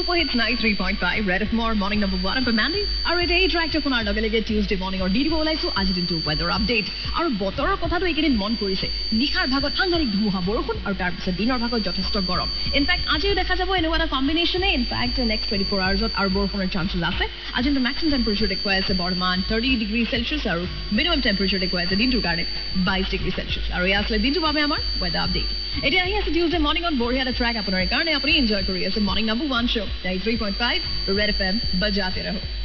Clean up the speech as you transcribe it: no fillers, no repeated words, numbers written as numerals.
Super Hits 93.5 Red of More Morning Number 1 of Mandy. Our day track to our lage Tuesday morning or Didi Bolai so আজি দিনটো weather update. Our বতৰৰ কথাটো এইকেদিন মন কৰিছে নিখাৰ ভাগত সাংঘাতিক ধুমুহা বৰষুণ আৰু তাৰ পিছত দিনৰ ভাগত যথেষ্ট গৰম in fact আজিও দেখা যাব এনেকুৱা এটা কম্বিনেশ্যনে in fact next 24 hours ত আৰু বৰষুণৰ chances আছে আজি কিন্তু maximum temperature দেখুৱাই আছে বৰ্তমান 30 degrees Celsius আৰু minimum temperature দেখুৱাই আছে দিনটোৰ কাৰণে 22 degrees Celsius আৰু এই আসলে দিনটো বাবে আমাৰ weather update এতিয়া আহি আছে Tuesday morning on বঢ়িয়া এটা track আপোনাৰ কাৰণে আপুনি enjoy কৰি আছে morning number 1 show 93.5 Red FM बजाते रहो